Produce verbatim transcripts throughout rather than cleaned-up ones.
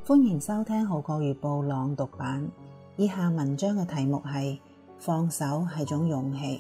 歡迎收聽《號角月報》朗讀版。以下文章嘅題目係放手係種勇氣。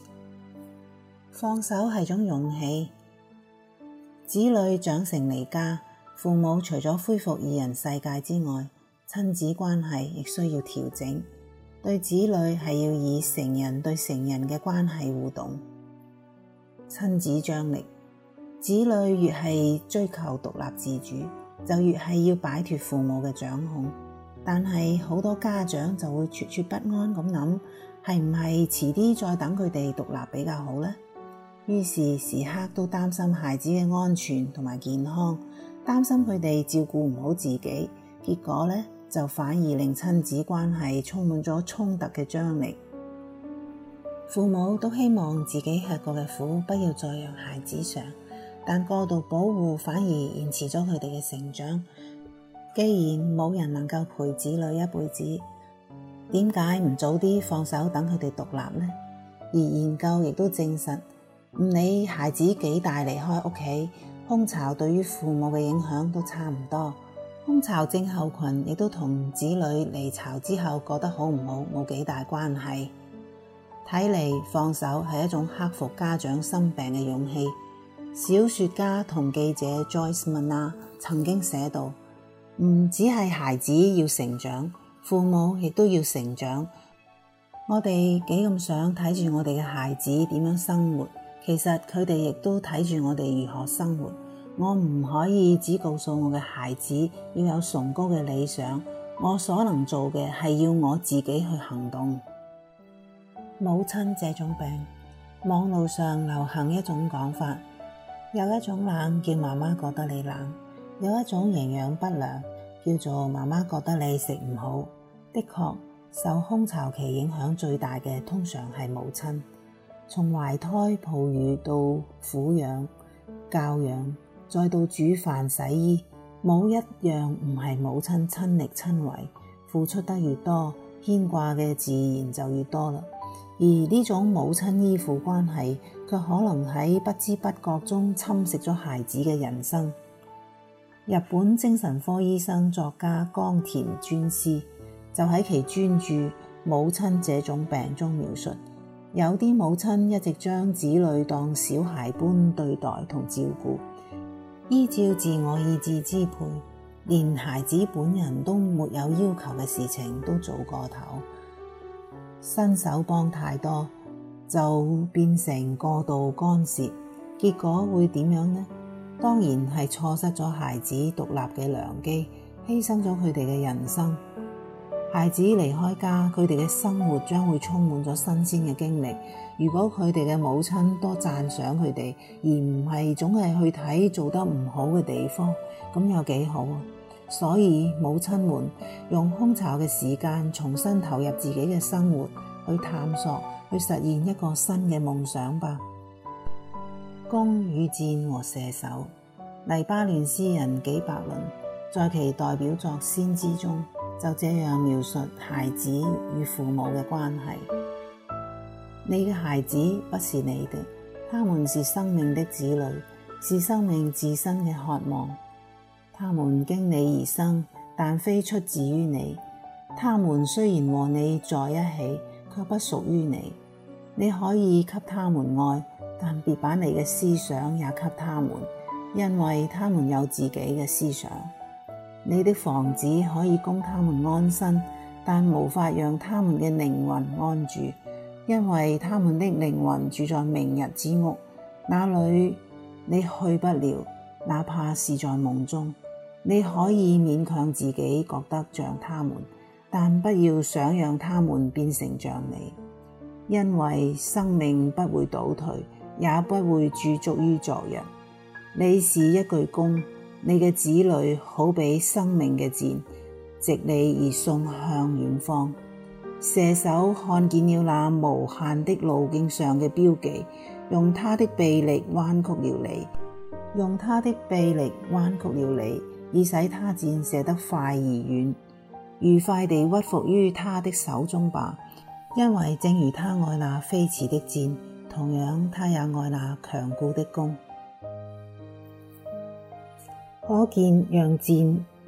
放手係種勇氣。子女長成離家，父母除咗恢復二人世界之外，親子關係亦需要調整。對子女係要以成人對成人嘅關係互動。親子張力，子女越係追求獨立自主，就越係要擺脫父母嘅掌控。但係好多家長就會惴惴不安咁諗，係唔係遲啲再等佢哋獨立比較好呢？於是時刻都擔心孩子嘅安全同埋健康，擔心佢哋照顧唔好自己，結果呢，就反而令親子關係充滿咗衝突嘅張力。父母都希望自己吃過嘅苦不要再讓孩子嘗，但過度保護反而延遲咗佢哋嘅成長。既然冇人能夠陪子女一輩子，點解唔早啲放手等佢哋獨立呢？而研究亦都證實，唔理孩子幾大離開屋企，空巢對於父母嘅影響都差唔多。空巢症候群亦都同子女離巢之後過得好唔好冇幾大關係。睇嚟放手係一種克服家長心病嘅勇氣。小說家同記者 Joyce Mana 曾經寫道，唔只係孩子要成長，父母亦都要成長。我哋幾咁想睇住我哋嘅孩子點樣生活，其實佢哋亦都睇住我哋如何生活。我唔可以只告訴我嘅孩子要有崇高嘅理想，我所能做嘅係要我自己去行動。母親這種病，網路上流行一種講法，有一種冷叫媽媽覺得你冷，有一種營養不良叫做媽媽覺得你食唔好。的確，受空巢期影響最大嘅通常係母親，從懷胎抱乳到撫養、教養，再到煮飯洗衣，冇一樣唔係母親親力親為，付出得越多，牽掛嘅自然就越多啦。而呢種母親依附關係，卻可能喺不知不覺中侵蝕咗孩子嘅人生。日本精神科醫生作家岡田尊司就喺其專著《母親這種病》中描述，有啲母親一直將子女當小孩般對待同照顧，依照自我意志支配，連孩子本人都沒有要求嘅事情都做過頭。伸手幫太多，就變成過度干涉，結果會點樣呢？當然係錯失咗孩子獨立嘅良機，犧牲咗佢哋嘅人生。孩子離開家，佢哋嘅生活將會充滿咗新鮮嘅經歷。如果佢哋嘅母親多讚賞佢哋，而唔係總係去睇做得唔好嘅地方，咁有幾好啊！所以母親們用空巢嘅時間重新投入自己嘅生活，去探索，去實現一個新嘅夢想吧。弓與箭和射手，黎巴嫩詩人紀伯倫在其代表作《先知》中就這樣描述孩子與父母嘅關係。你嘅孩子不是你的，他們是生命的子女，是生命自身嘅渴望。他們經你而生，但非出自於你。他們雖然和你在一起，卻不屬於你。你可以給他們愛，但別把你嘅思想也給他們，因為他們有自己嘅思想。你的房子可以供他們安身，但無法讓他們嘅靈魂安住，因為他們的靈魂住在明日之屋，那裡你去不了，哪怕是在夢中。你可以勉強自己覺得像他們，但不要想讓他們變成像你，因為生命不會倒退，也不會駐足於昨日。你是一具弓，你嘅子女好比生命嘅箭，藉你而送向遠方。射手看見了那無限的路徑上嘅標記，用他的臂力彎曲了你，用他的臂力彎曲了你，以使他箭射得快而遠。愉快地屈服於他的手中吧，因為正如他愛那飛馳的箭，同樣他也愛那強固的弓。可見讓箭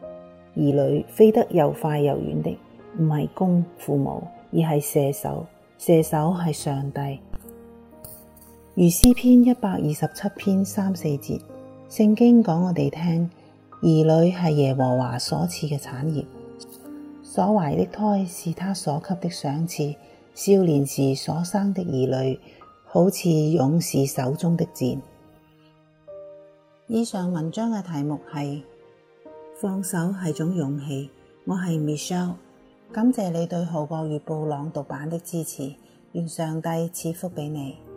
兒女飛得又快又遠的唔係公父母，而係射手。射手係上帝。如詩篇一百二十七篇三四節，聖經講我哋聽，兒女係耶和華所賜嘅產業，所懷的胎是他所給的賞賜，少年時所生的兒女，好似勇士手中的箭。以上文章嘅題目係放手係種勇氣。我係 Michelle， 感謝你對《號角月報》朗讀版的支持，願上帝賜福俾你。